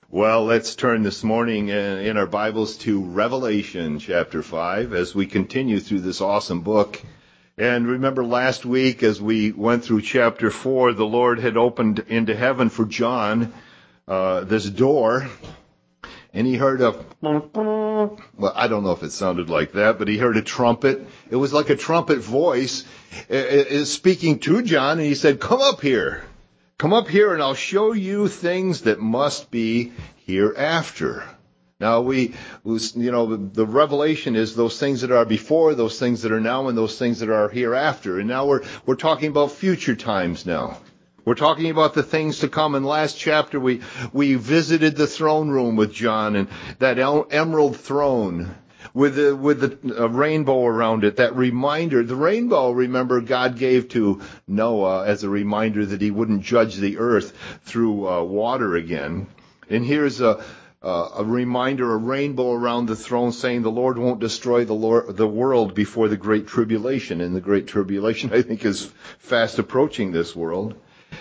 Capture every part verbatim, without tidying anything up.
Well, let's turn this morning in our Bibles to Revelation chapter five as we continue through this awesome book. And remember last week as we went through chapter four, the Lord had opened into heaven for John uh, this door, and he heard a, well, I don't know if it sounded like that, but he heard a trumpet. It was like a trumpet voice uh, speaking to John, and he said, "Come up here. Come up here and I'll show you things that must be hereafter." Now we, you know, the, the revelation is those things that are before, those things that are now, and those things that are hereafter. And now we're, we're talking about future times now. We're talking about the things to come. In last chapter we, we visited the throne room with John and that emerald throne with the, with the uh, rainbow around it, that reminder. The rainbow, remember, God gave to Noah as a reminder that he wouldn't judge the earth through uh, water again. And here's a, uh, a reminder, a rainbow around the throne saying the Lord won't destroy the, Lord, the world before the Great Tribulation. And the Great Tribulation, I think, is fast approaching this world.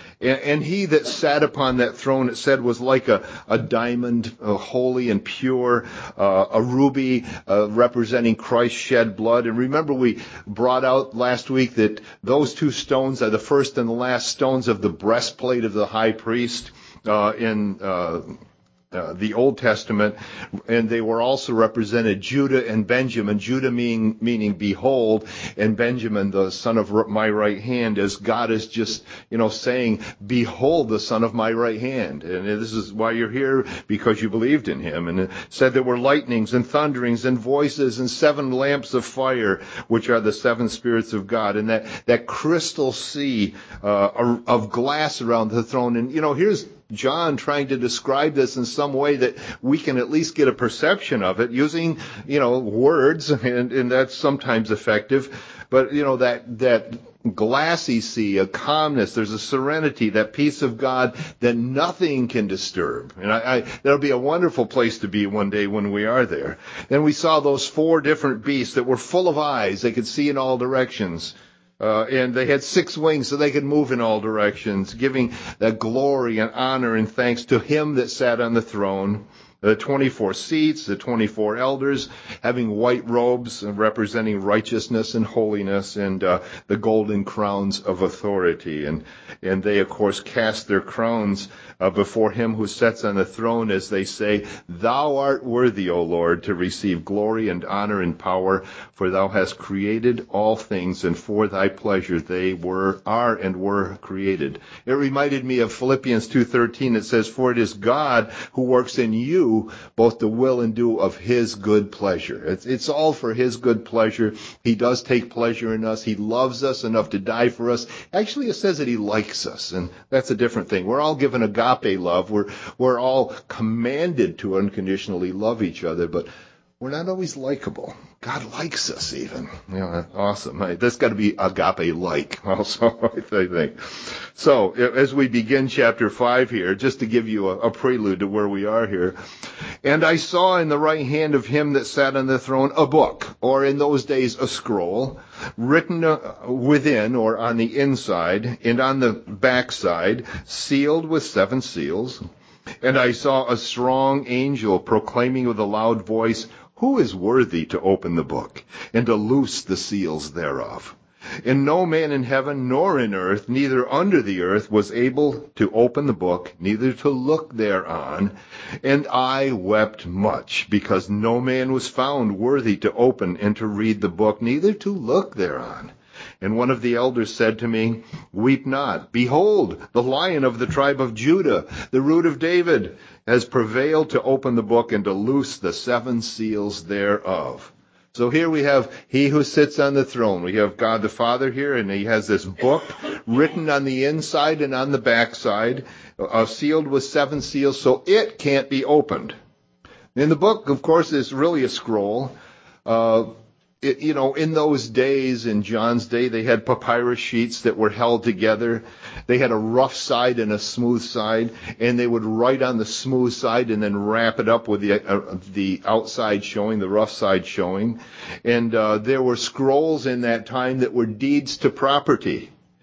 And he that sat upon that throne, it said, was like a, a diamond, uh, holy and pure, uh, a ruby uh, representing Christ's shed blood. And remember, we brought out last week that those two stones are the first and the last stones of the breastplate of the high priest uh, in uh Uh, the Old Testament, and they were also represented Judah and Benjamin. Judah meaning, meaning behold, and Benjamin, the son of my right hand, as God is just, you know, saying, behold the son of my right hand. And this is why you're here, because you believed in him. And it said there were lightnings and thunderings and voices and seven lamps of fire, which are the seven spirits of God. And that, that crystal sea uh, of glass around the throne. And, you know, here's John trying to describe this in some way that we can at least get a perception of it using, you know, words, and, and that's sometimes effective. But, you know, that, that glassy sea, a calmness, there's a serenity, that peace of God that nothing can disturb. And I, I, that'll be a wonderful place to be one day when we are there. Then we saw those four different beasts that were full of eyes. They could see in all directions. Uh, and they had six wings so they could move in all directions, giving that glory and honor and thanks to him that sat on the throne. The twenty-four seats, the twenty-four elders, having white robes representing righteousness and holiness, and uh, the golden crowns of authority. And and they, of course, cast their crowns uh, before him who sits on the throne as they say, "Thou art worthy, O Lord, to receive glory and honor and power, for thou hast created all things, and for thy pleasure they were, are, and were created." It reminded me of Philippians two thirteen. It says, "For it is God who works in you both the will and do of his good pleasure." It's, it's all for his good pleasure. He does take pleasure in us. He loves us enough to die for us. Actually, it says that he likes us, and that's a different thing. We're all given agape love. We're, we're all commanded to unconditionally love each other, but we're not always likable. God likes us even. You know, awesome. Right? That's got to be agape-like also, I think. So, as we begin chapter five here, just to give you a, a prelude to where we are here, "And I saw in the right hand of him that sat on the throne a book," or in those days a scroll, "written within," or on the inside, and on the backside, sealed with seven seals. "And I saw a strong angel proclaiming with a loud voice, Who is worthy to open the book, and to loose the seals thereof? And no man in heaven nor in earth, neither under the earth, was able to open the book, neither to look thereon. And I wept much, because no man was found worthy to open and to read the book, neither to look thereon. And one of the elders said to me, Weep not. Behold, the Lion of the tribe of Judah, the Root of David, has prevailed to open the book and to loose the seven seals thereof." So here we have he who sits on the throne. We have God the Father here, and he has this book written on the inside and on the backside, uh, sealed with seven seals, so it can't be opened. And the book, of course, is really a scroll. Uh, It, you know, in those days, in John's day, they had papyrus sheets that were held together. They had a rough side and a smooth side, and they would write on the smooth side and then wrap it up with the uh, the outside showing, the rough side showing. And uh, there were scrolls in that time that were deeds to property.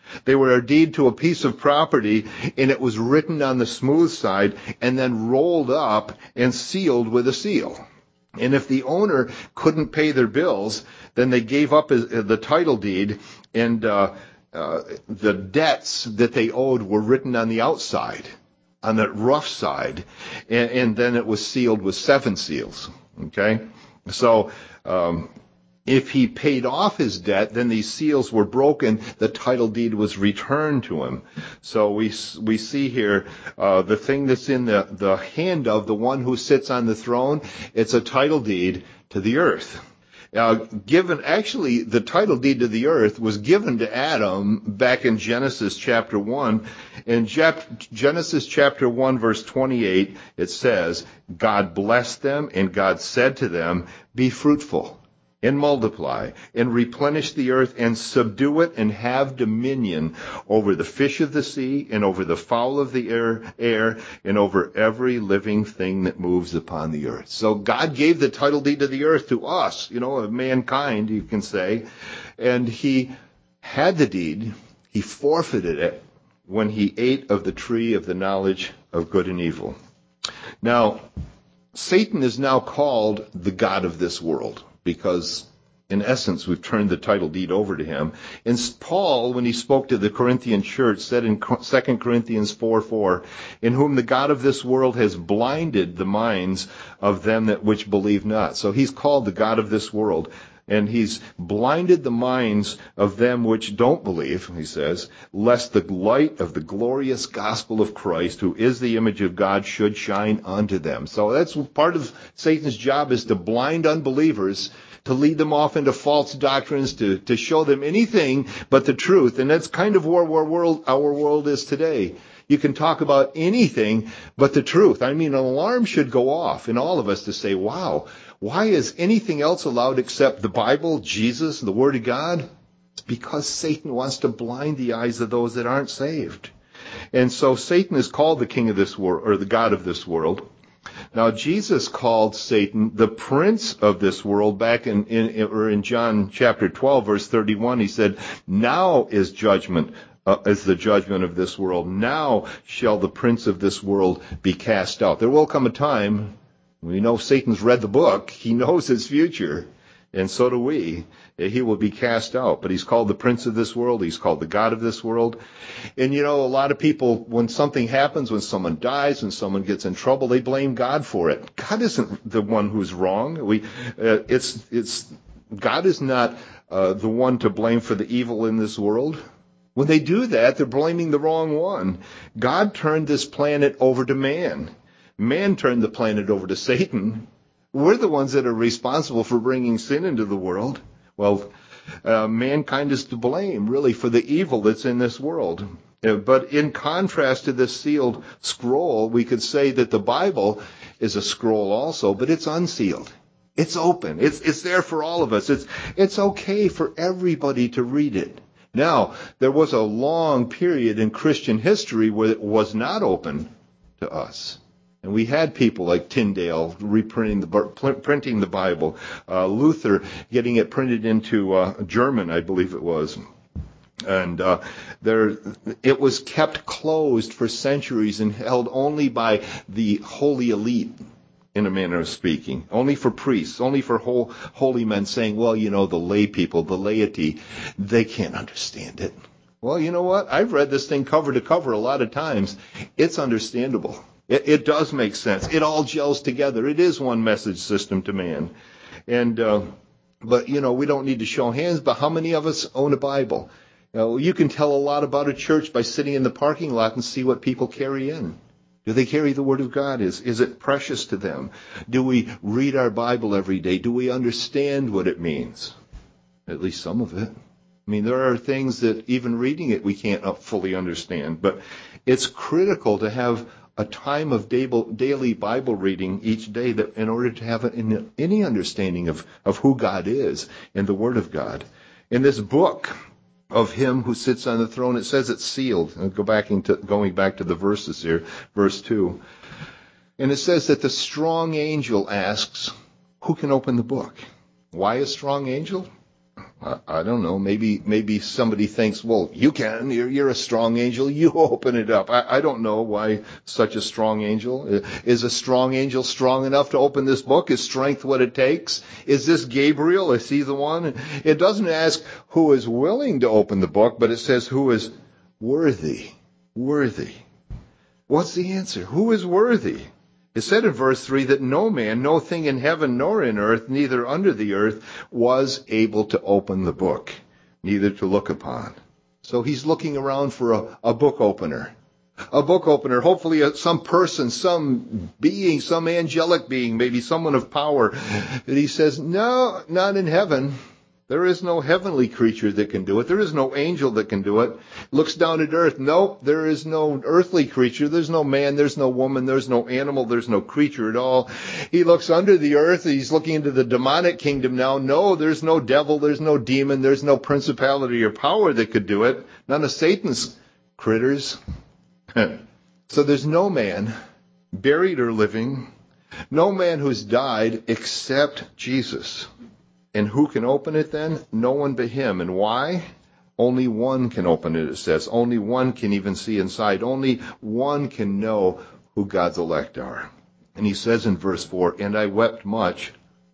They were a deed to a piece of property, and it was written on the smooth side and then rolled up and sealed with a seal. And if the owner couldn't pay their bills, then they gave up the title deed, and uh, uh, the debts that they owed were written on the outside, on the rough side, and, and then it was sealed with seven seals. Okay? So, um, if he paid off his debt, then these seals were broken. The title deed was returned to him. So we we see here uh, the thing that's in the, the hand of the one who sits on the throne. It's a title deed to the earth. Uh, given actually the title deed to the earth was given to Adam back in Genesis chapter one. In Genesis chapter one verse twenty-eight, it says, God blessed them, and God said to them, be fruitful and multiply, and replenish the earth, and subdue it, and have dominion over the fish of the sea, and over the fowl of the air, air, and over every living thing that moves upon the earth. So God gave the title deed to the earth to us, you know, of mankind, you can say, and he had the deed, he forfeited it when he ate of the tree of the knowledge of good and evil. Now, Satan is now called the god of this world, because in essence, we've turned the title deed over to him. And Paul, when he spoke to the Corinthian church, said in Second Corinthians four four, in whom the God of this world has blinded the minds of them that which believe not. So he's called the God of this world. And he's blinded the minds of them which don't believe, he says, lest the light of the glorious gospel of Christ, who is the image of God, should shine unto them. So that's part of Satan's job, is to blind unbelievers, to lead them off into false doctrines, to, to show them anything but the truth. And that's kind of where our world, our world is today. You can talk about anything but the truth. I mean, an alarm should go off in all of us to say, wow, why is anything else allowed except the Bible, Jesus, the Word of God? It's because Satan wants to blind the eyes of those that aren't saved. And so Satan is called the king of this world, or the god of this world. Now, Jesus called Satan the prince of this world back in, in, or in John chapter twelve, verse thirty-one. He said, now is judgment, uh, is the judgment of this world. Now shall the prince of this world be cast out. There will come a time, we know Satan's read the book, he knows his future, and so do we. He will be cast out. But he's called the prince of this world. He's called the god of this world. And you know, a lot of people, when something happens, when someone dies, when someone gets in trouble, they blame God for it. God isn't the one who's wrong. We, uh, it's, it's, God is not uh, the one to blame for the evil in this world. When they do that, they're blaming the wrong one. God turned this planet over to man. Man turned the planet over to Satan. We're the ones that are responsible for bringing sin into the world. Well, uh, mankind is to blame, really, for the evil that's in this world. Uh, but in contrast to this sealed scroll, we could say that the Bible is a scroll also, but it's unsealed. It's open. It's it's there for all of us. It's it's okay for everybody to read it. Now, there was a long period in Christian history where it was not open to us. And we had people like Tyndale reprinting the printing the Bible, uh, Luther getting it printed into uh, German, I believe it was, and uh, there it was kept closed for centuries and held only by the holy elite, in a manner of speaking, only for priests, only for whole, holy men, saying, well, you know, the lay people, the laity, they can't understand it. Well, you know what? I've read this thing cover to cover a lot of times. It's understandable. It, it does make sense. It all gels together. It is one message system to man. And, uh, but, you know, we don't need to show hands, but how many of us own a Bible? You know, you can tell a lot about a church by sitting in the parking lot and see what people carry in. Do they carry the Word of God? Is, is it precious to them? Do we read our Bible every day? Do we understand what it means? At least some of it. I mean, there are things that even reading it we can't fully understand, but it's critical to have a time of daily Bible reading each day that in order to have any understanding of, of who God is and the Word of God. In this book of him who sits on the throne, it says it's sealed. I'll go back into, going back to the verses here, verse two. And it says that the strong angel asks, who can open the book? Why a strong angel? I, I don't know. Maybe maybe somebody thinks, well, you can. You're, you're a strong angel. You open it up. I, I don't know why such a strong angel. Is a strong angel strong enough to open this book? Is strength what it takes? Is this Gabriel? Is he the one? It doesn't ask who is willing to open the book, but it says who is worthy. Worthy. What's the answer? Who is worthy? It said in verse three that no man, no thing in heaven nor in earth, neither under the earth, was able to open the book, neither to look upon. So he's looking around for a, a book opener. A book opener, hopefully some person, some being, some angelic being, maybe someone of power. And he says, no, not in heaven. There is no heavenly creature that can do it. There is no angel that can do it. Looks down at earth. Nope, there is no earthly creature. There's no man. There's no woman. There's no animal. There's no creature at all. He looks under the earth. He's looking into the demonic kingdom now. No, there's no devil. There's no demon. There's no principality or power that could do it. None of Satan's critters. So there's no man, buried or living, no man who's died except Jesus. And who can open it then? No one but him. And why? Only one can open it, it says. Only one can even see inside. Only one can know who God's elect are. And he says in verse four, and I wept much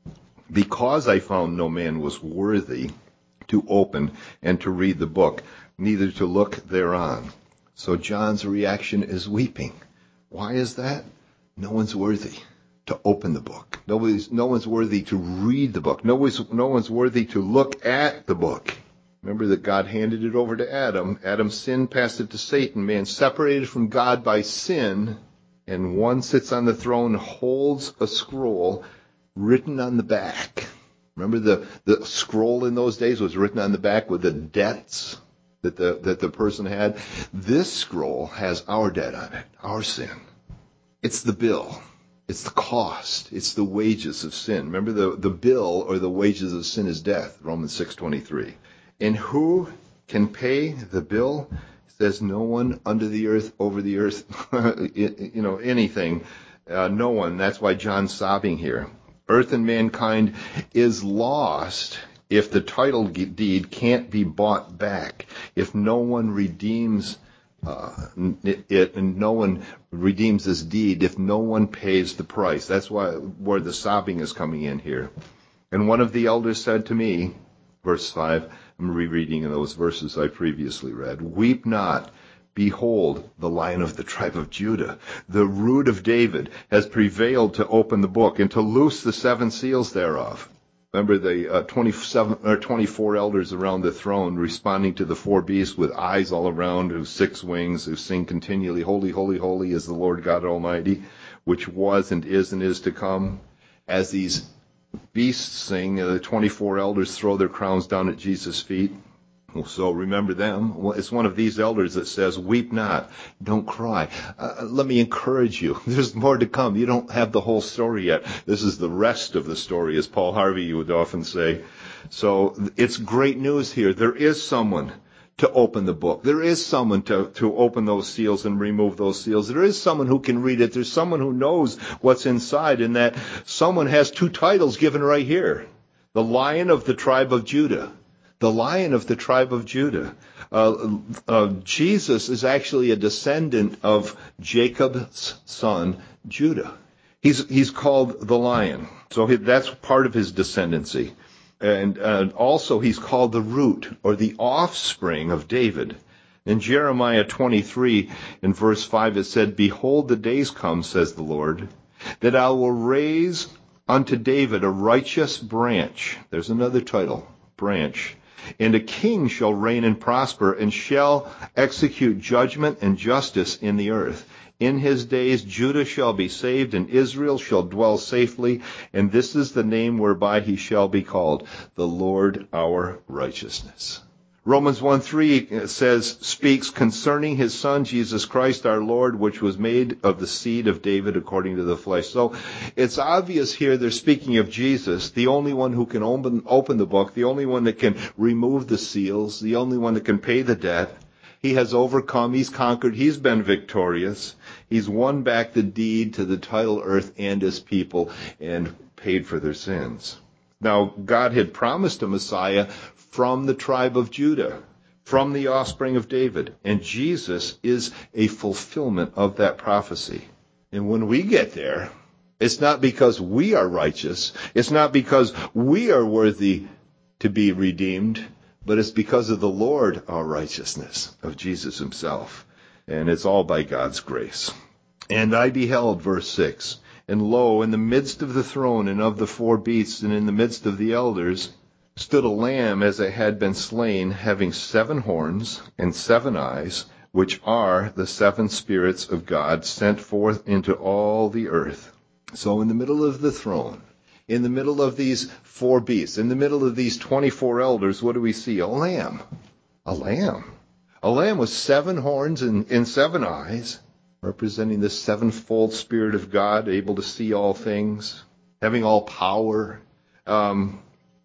because I found no man was worthy to open and to read the book, neither to look thereon. So John's reaction is weeping. Why is that? No one's worthy to open the book. Nobody's, no one's worthy to read the book. Nobody's, no one's worthy to look at the book. Remember that God handed it over to Adam. Adam's sin passed it to Satan. Man separated from God by sin, and one sits on the throne, holds a scroll written on the back. Remember the, the scroll in those days was written on the back with the debts that the, that the person had. This scroll has our debt on it, our sin. It's the bill. It's the cost. It's the wages of sin. Remember, the, the bill or the wages of sin is death, Romans six twenty-three. And who can pay the bill? It says no one under the earth, over the earth, you know, anything. Uh, no one. That's why John's sobbing here. Earth and mankind is lost if the title deed can't be bought back, if no one redeems Uh, it, it, and no one redeems this deed if no one pays the price. That's why where the sobbing is coming in here. And one of the elders said to me, verse five, I'm rereading those verses I previously read, weep not. Behold, the Lion of the tribe of Judah, the Root of David, has prevailed to open the book and to loose the seven seals thereof. Remember the uh, twenty-seven or twenty-four elders around the throne responding to the four beasts with eyes all around, who six wings, who sing continually, Holy, holy, holy is the Lord God Almighty, which was and is and is to come. As these beasts sing, uh, the twenty-four elders throw their crowns down at Jesus' feet. So remember them. Well, it's one of these elders that says, weep not, don't cry. Uh, let me encourage you. There's more to come. You don't have the whole story yet. This is the rest of the story, as Paul Harvey would often say. So it's great news here. There is someone to open the book. There is someone to, to open those seals and remove those seals. There is someone who can read it. There's someone who knows what's inside, and that someone has two titles given right here. The Lion of the tribe of Judah. The Lion of the tribe of Judah. Uh, uh, Jesus is actually a descendant of Jacob's son, Judah. He's he's called the Lion. So he, that's part of his descendancy. And uh, also he's called the root, or the offspring of David. In Jeremiah twenty-three, in verse five, it said, behold, the days come, says the Lord, that I will raise unto David a righteous branch. There's another title, branch. And a king shall reign and prosper, and shall execute judgment and justice in the earth. In his days Judah shall be saved, and Israel shall dwell safely. And this is the name whereby he shall be called, the Lord our righteousness. Romans one three says, speaks concerning his son, Jesus Christ our Lord, which was made of the seed of David according to the flesh. So it's obvious here they're speaking of Jesus, the only one who can open, open the book, the only one that can remove the seals, the only one that can pay the debt. He has overcome, he's conquered, he's been victorious. He's won back the deed to the title earth and his people and paid for their sins. Now, God had promised a Messiah from the tribe of Judah, from the offspring of David. And Jesus is a fulfillment of that prophecy. And when we get there, it's not because we are righteous. It's not because we are worthy to be redeemed, but it's because of the Lord, our righteousness, of Jesus himself. And it's all by God's grace. And I beheld, verse six, and lo, in the midst of the throne and of the four beasts and in the midst of the elders stood a lamb as it had been slain, having seven horns and seven eyes, which are the seven spirits of God sent forth into all the earth. So in the middle of the throne, in the middle of these four beasts, in the middle of these twenty-four elders, what do we see? A lamb. A lamb. A lamb with seven horns and, and seven eyes, representing the sevenfold Spirit of God, able to see all things, having all power. Um,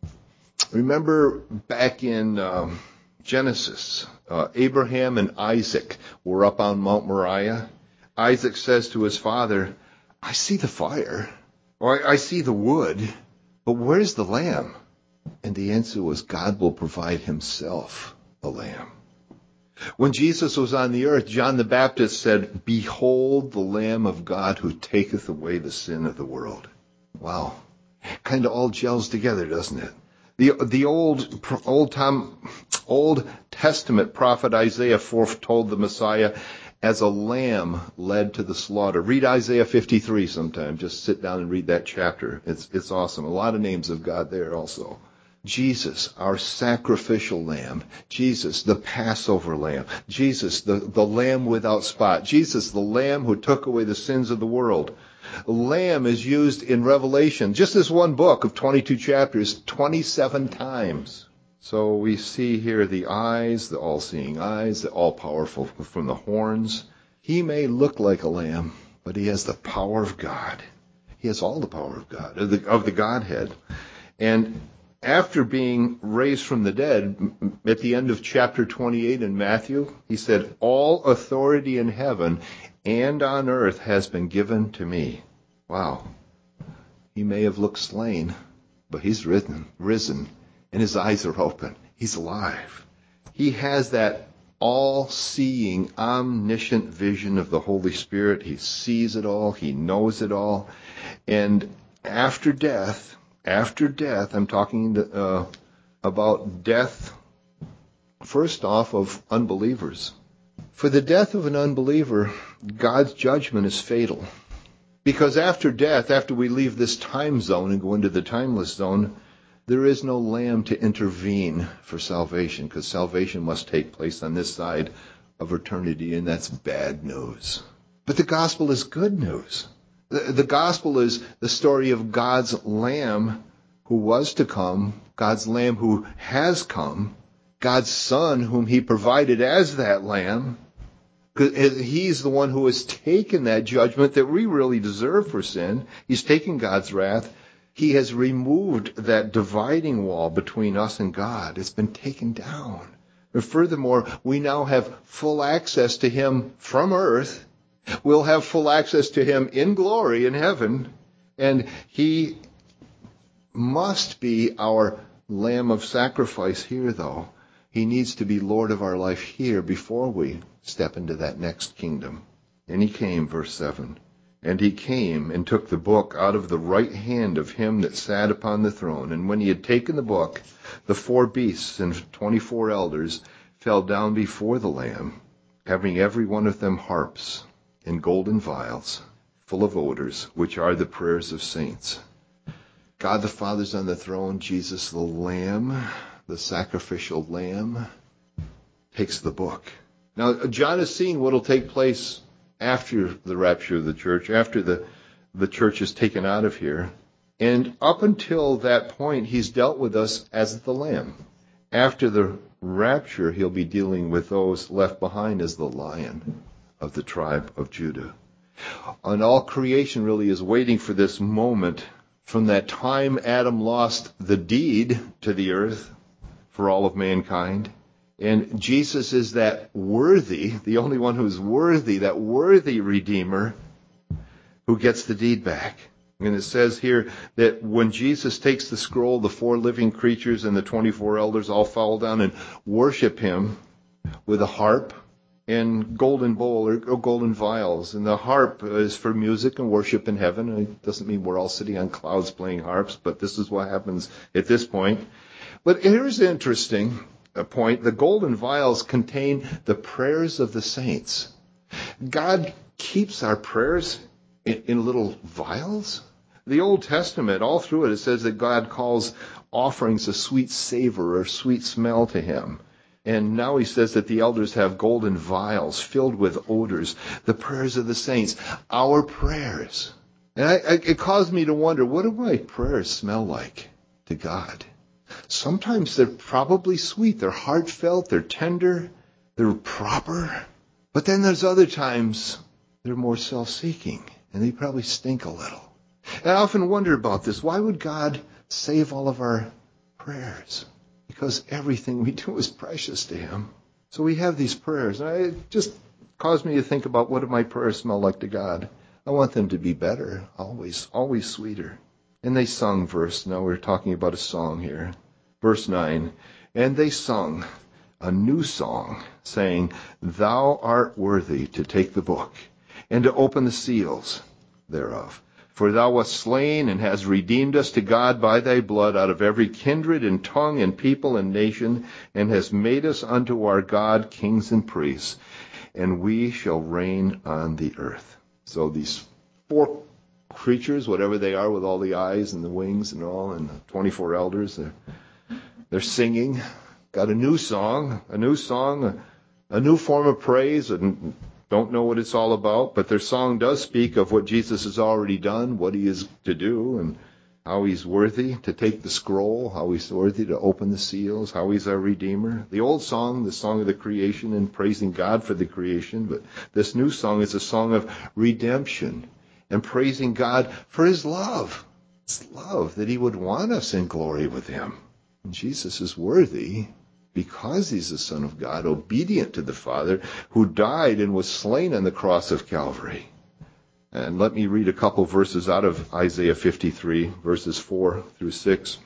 remember back in um, Genesis, uh, Abraham and Isaac were up on Mount Moriah. Isaac says to his father, I see the fire, or I, I see the wood, but where's the lamb? And the answer was, God will provide himself a lamb. When Jesus was on the earth, John the Baptist said, Behold the Lamb of God who taketh away the sin of the world. Wow. Kind of all gels together, doesn't it? The the old old Tom, Old Testament prophet Isaiah foretold the Messiah as a lamb led to the slaughter. Read Isaiah fifty-three sometime. Just sit down and read that chapter. It's it's awesome. A lot of names of God there also. Jesus, our sacrificial lamb. Jesus, the Passover lamb. Jesus, the, the lamb without spot. Jesus, the lamb who took away the sins of the world. Lamb is used in Revelation, just this one book of twenty-two chapters, twenty-seven times. So we see here the eyes, the all-seeing eyes, the all-powerful from the horns. He may look like a lamb, but he has the power of God. He has all the power of God, of the, of the Godhead. And after being raised from the dead, at the end of chapter twenty-eight in Matthew, he said, all authority in heaven and on earth has been given to me. Wow. He may have looked slain, but he's risen, risen, and his eyes are open. He's alive. He has that all-seeing, omniscient vision of the Holy Spirit. He sees it all. He knows it all. And after death, after death, I'm talking to, uh, about death, first off, of unbelievers. For the death of an unbeliever, God's judgment is fatal. Because after death, after we leave this time zone and go into the timeless zone, there is no lamb to intervene for salvation, because salvation must take place on this side of eternity, and that's bad news. But the gospel is good news. The, the gospel is the story of God's lamb who was to come, God's lamb who has come, God's son whom he provided as that lamb. He's the one who has taken that judgment that we really deserve for sin. He's taken God's wrath. He has removed that dividing wall between us and God. It's been taken down. And furthermore, we now have full access to him from earth. We'll have full access to him in glory in heaven. And he must be our lamb of sacrifice here, though. He needs to be Lord of our life here before we step into that next kingdom. And he came, verse seven. And he came and took the book out of the right hand of him that sat upon the throne. And when he had taken the book, the four beasts and twenty-four elders fell down before the Lamb, having every one of them harps and golden vials, full of odors, which are the prayers of saints. God the Father's on the throne. Jesus the Lamb, the sacrificial Lamb, takes the book. Now, John is seeing what will take place after the rapture of the church, after the, the church is taken out of here. And up until that point, he's dealt with us as the Lamb. After the rapture, he'll be dealing with those left behind as the Lion of the tribe of Judah. And all creation really is waiting for this moment from that time Adam lost the deed to the earth for all of mankind. And Jesus is that worthy, the only one who's worthy, that worthy Redeemer who gets the deed back. And it says here that when Jesus takes the scroll, the four living creatures and the twenty-four elders all fall down and worship him with a harp and golden bowl or, or golden vials. And the harp is for music and worship in heaven. It doesn't mean we're all sitting on clouds playing harps, but this is what happens at this point. But here's an interesting point. The golden vials contain the prayers of the saints. God keeps our prayers in, in little vials. The Old Testament, all through it, it says that God calls offerings a sweet savor or sweet smell to him. And now he says that the elders have golden vials filled with odors, the prayers of the saints, our prayers. And I, I, it caused me to wonder, what do my prayers smell like to God? Sometimes they're probably sweet, they're heartfelt, they're tender, they're proper. But then there's other times they're more self-seeking, and they probably stink a little. And I often wonder about this. Why would God save all of our prayers? Because everything we do is precious to him. So we have these prayers. And it just caused me to think about, what do my prayers smell like to God? I want them to be better, always, always sweeter. And they sung verse. Now we're talking about a song here. Verse nine. And they sung a new song, saying, Thou art worthy to take the book and to open the seals thereof. For thou wast slain and hast redeemed us to God by thy blood out of every kindred and tongue and people and nation, and hast made us unto our God kings and priests, and we shall reign on the earth. So these four creatures, whatever they are, with all the eyes and the wings and all, and the twenty-four elders, they're, they're singing, got a new song, a new song, a, a new form of praise, and don't know what it's all about, but their song does speak of what Jesus has already done, what he is to do, and how he's worthy to take the scroll, how he's worthy to open the seals, how he's our Redeemer. The old song, the song of the creation and praising God for the creation, but this new song is a song of redemption and praising God for his love. It's love that he would want us in glory with him. And Jesus is worthy because he's the Son of God, obedient to the Father, who died and was slain on the cross of Calvary. And let me read a couple verses out of Isaiah fifty-three, verses four through six.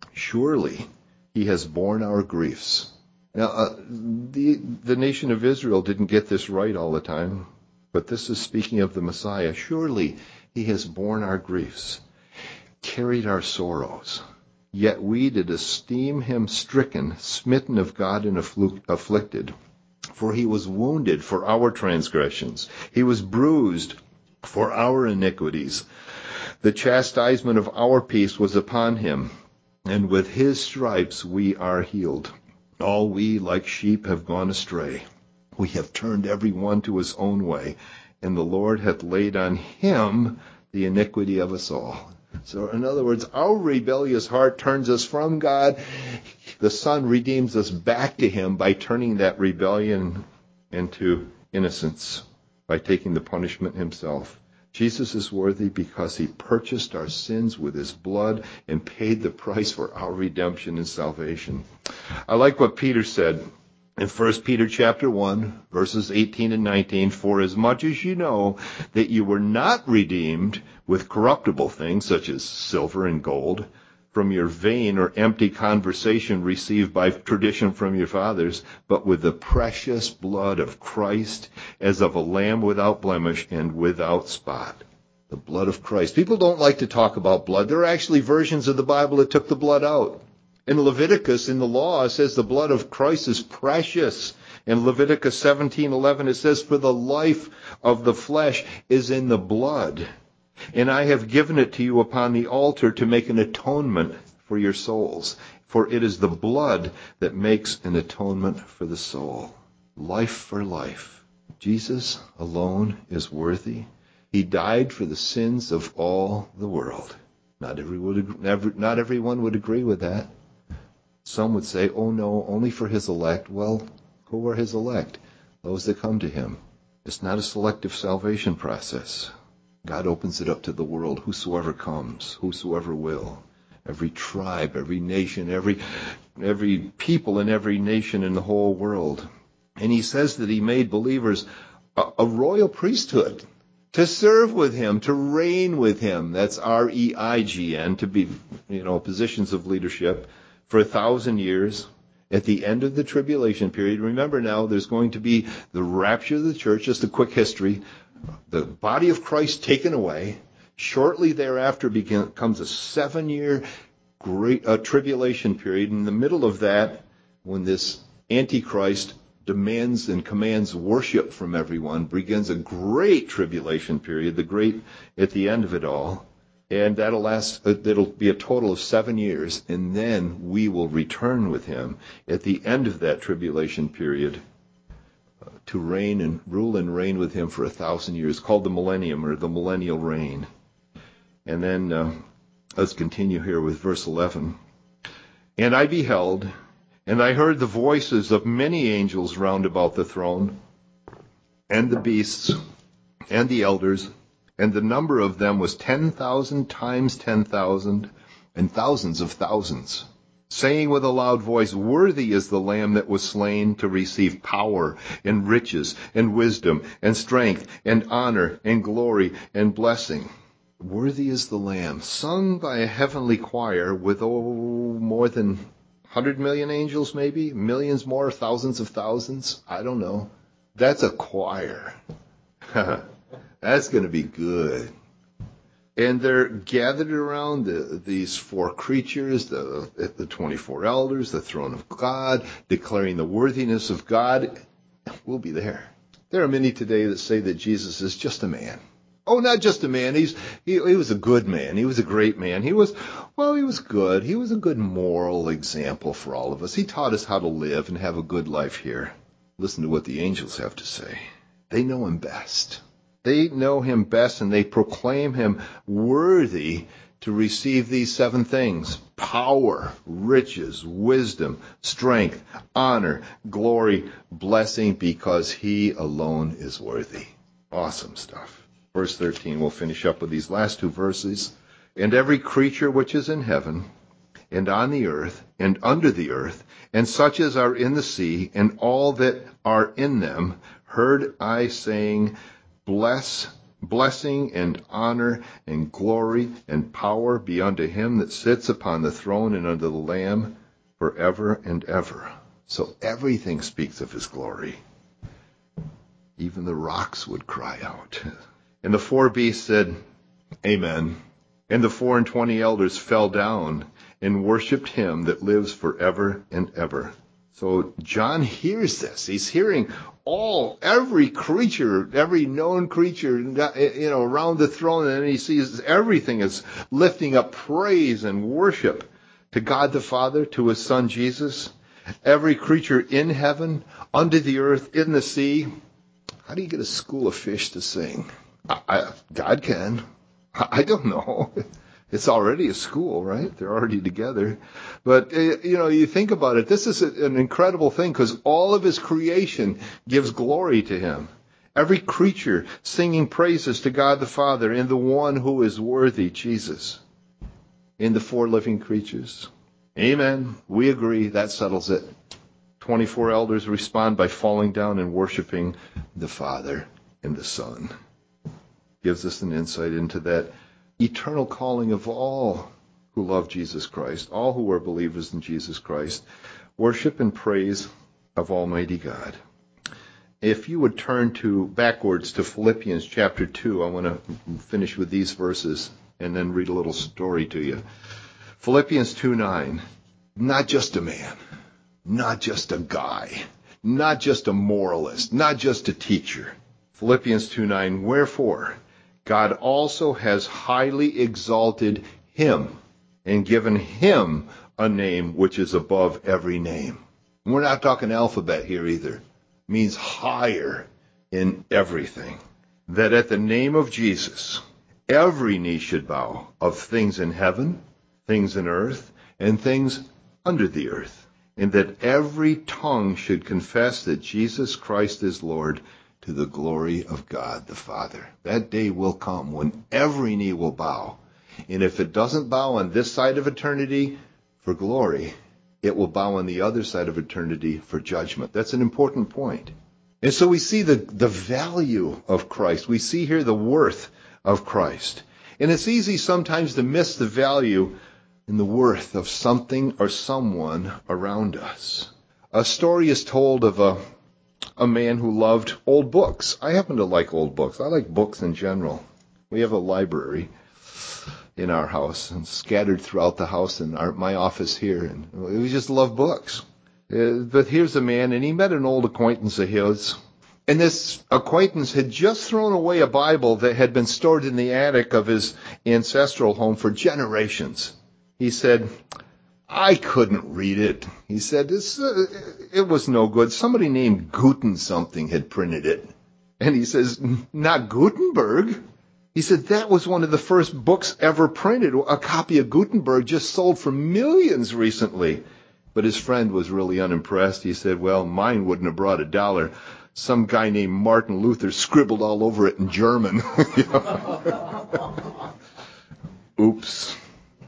Surely he has borne our griefs. Now, uh, the, the nation of Israel didn't get this right all the time, but this is speaking of the Messiah. Surely he has borne our griefs, carried our sorrows. Yet we did esteem him stricken, smitten of God, and afflicted. For he was wounded for our transgressions. He was bruised for our iniquities. The chastisement of our peace was upon him, and with his stripes we are healed. All we, like sheep, have gone astray. We have turned every one to his own way, and the Lord hath laid on him the iniquity of us all. So, in other words, our rebellious heart turns us from God. The Son redeems us back to him by turning that rebellion into innocence, by taking the punishment himself. Jesus is worthy because he purchased our sins with his blood and paid the price for our redemption and salvation. I like what Peter said in First Peter chapter one, verses eighteen and nineteen. For as much as you know that you were not redeemed with corruptible things such as silver and gold from your vain or empty conversation received by tradition from your fathers, but with the precious blood of Christ, as of a lamb without blemish and without spot. The blood of Christ. People don't like to talk about blood. There are actually versions of the Bible that took the blood out. In Leviticus, in the law, it says the blood of Christ is precious. In Leviticus seventeen eleven, it says, for the life of the flesh is in the blood. And I have given it to you upon the altar to make an atonement for your souls. For it is the blood that makes an atonement for the soul. Life for life. Jesus alone is worthy. He died for the sins of all the world. Not everyone, not everyone would agree with that. Some would say, oh no, only for his elect. Well, who are his elect? Those that come to him. It's not a selective salvation process. God opens it up to the world, whosoever comes, whosoever will. Every tribe, every nation, every every people in every nation in the whole world. And he says that he made believers a, a royal priesthood to serve with him, to reign with him. That's R E I G N, to be, you know, positions of leadership for a thousand years. At the end of the tribulation period, remember now, there's going to be the rapture of the church, just a quick history. The body of Christ taken away. Shortly thereafter becomes a seven-year great uh, tribulation period. In the middle of that, when this Antichrist demands and commands worship from everyone, begins a great tribulation period, the great at the end of it all. And that'll last, it'll be a total of seven years, and then we will return with him at the end of that tribulation period uh, to reign and rule and reign with him for a thousand years, called the millennium or the millennial reign. And then uh, let's continue here with verse eleven. And I beheld, and I heard the voices of many angels round about the throne, and the beasts, and the elders, and the number of them was ten thousand times ten thousand, and thousands of thousands, saying with a loud voice, Worthy is the Lamb that was slain to receive power, and riches, and wisdom, and strength, and honor, and glory, and blessing. Worthy is the Lamb, sung by a heavenly choir with, oh, more than one hundred million angels maybe? Millions more, thousands of thousands? I don't know. That's a choir. That's going to be good. And they're gathered around the, these four creatures, the, the twenty-four elders, the throne of God, declaring the worthiness of God. We'll be there. There are many today that say that Jesus is just a man. Oh, not just a man. He's he, he was a good man. He was a great man. He was, well, he was good. He was a good moral example for all of us. He taught us how to live and have a good life here. Listen to what the angels have to say. They know him best. They know him best, and they proclaim him worthy to receive these seven things: power, riches, wisdom, strength, honor, glory, blessing, because he alone is worthy. Awesome stuff. Verse thirteen, we'll finish up with these last two verses. And every creature which is in heaven, and on the earth, and under the earth, and such as are in the sea, and all that are in them, heard I saying, Bless, blessing and honor and glory and power be unto him that sits upon the throne and unto the Lamb forever and ever. So everything speaks of his glory. Even the rocks would cry out. And the four beasts said, Amen. And the four and twenty elders fell down and worshipped him that lives forever and ever. So John hears this. He's hearing all, every creature, every known creature, you know, around the throne, and he sees everything is lifting up praise and worship to God the Father, to his Son Jesus. Every creature in heaven, under the earth, in the sea. How do you get a school of fish to sing? I, I, God can. I, I don't know. It's already a school, right? They're already together. But, uh, you know, you think about it, this is a, an incredible thing, because all of his creation gives glory to him. Every creature singing praises to God the Father and the one who is worthy, Jesus. In the four living creatures. Amen. We agree. That settles it. twenty-four elders respond by falling down and worshiping the Father and the Son. Gives us an insight into that eternal calling of all who love Jesus Christ, all who are believers in Jesus Christ, worship and praise of Almighty God. If you would turn to backwards to Philippians chapter two, I want to finish with these verses and then read a little story to you. Philippians two nine, not just a man, not just a guy, not just a moralist, not just a teacher. Philippians two nine, wherefore God also has highly exalted him and given him a name which is above every name. And we're not talking alphabet here either. It means higher in everything. That at the name of Jesus, every knee should bow, of things in heaven, things in earth, and things under the earth. And that every tongue should confess that Jesus Christ is Lord, to the glory of God the Father. That day will come when every knee will bow. And if it doesn't bow on this side of eternity for glory, it will bow on the other side of eternity for judgment. That's an important point. And so we see the, the value of Christ. We see here the worth of Christ. And it's easy sometimes to miss the value and the worth of something or someone around us. A story is told of a, a man who loved old books. I happen to like old books. I like books in general. We have a library in our house and scattered throughout the house and our, my office here. And we just love books. Uh, but here's a man, and he met an old acquaintance of his. And this acquaintance had just thrown away a Bible that had been stored in the attic of his ancestral home for generations. He said, I couldn't read it. He said, this, uh, it was no good. Somebody named Guten something had printed it. And he says, not Gutenberg. He said, that was one of the first books ever printed. A copy of Gutenberg just sold for millions recently. But his friend was really unimpressed. He said, well, mine wouldn't have brought a dollar. Some guy named Martin Luther scribbled all over it in German. Oops.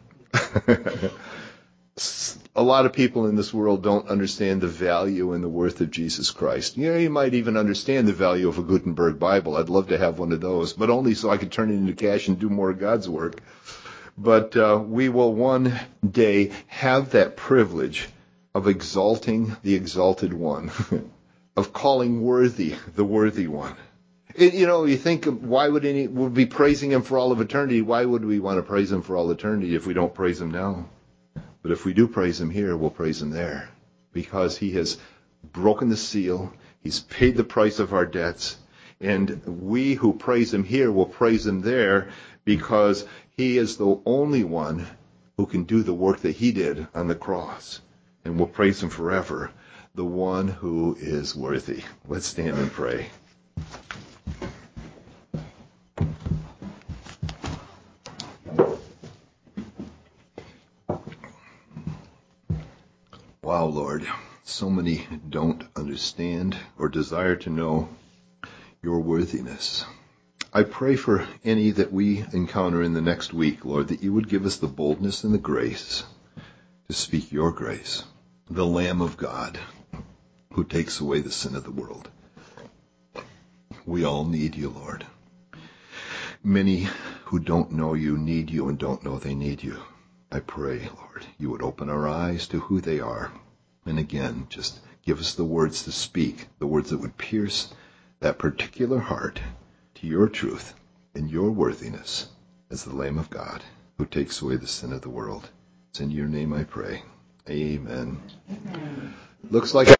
A lot of people in this world don't understand the value and the worth of Jesus Christ. You know, you might even understand the value of a Gutenberg Bible. I'd love to have one of those, but only so I could turn it into cash and do more of God's work. But uh, we will one day have that privilege of exalting the exalted one, of calling worthy the worthy one. It, you know, you think, why would any, we'll be praising him for all of eternity. Why would we want to praise him for all eternity if we don't praise him now? But if we do praise him here, we'll praise him there. Because he has broken the seal. He's paid the price of our debts. And we who praise him here will praise him there because he is the only one who can do the work that he did on the cross. And we'll praise him forever, the one who is worthy. Let's stand and pray. Wow, Lord, so many don't understand or desire to know your worthiness. I pray for any that we encounter in the next week, Lord, that you would give us the boldness and the grace to speak your grace, the Lamb of God who takes away the sin of the world. We all need you, Lord. Many who don't know you need you and don't know they need you. I pray, Lord, you would open our eyes to who they are. And again, just give us the words to speak, the words that would pierce that particular heart to your truth and your worthiness as the Lamb of God who takes away the sin of the world. It's in your name I pray. Amen. Amen. Looks like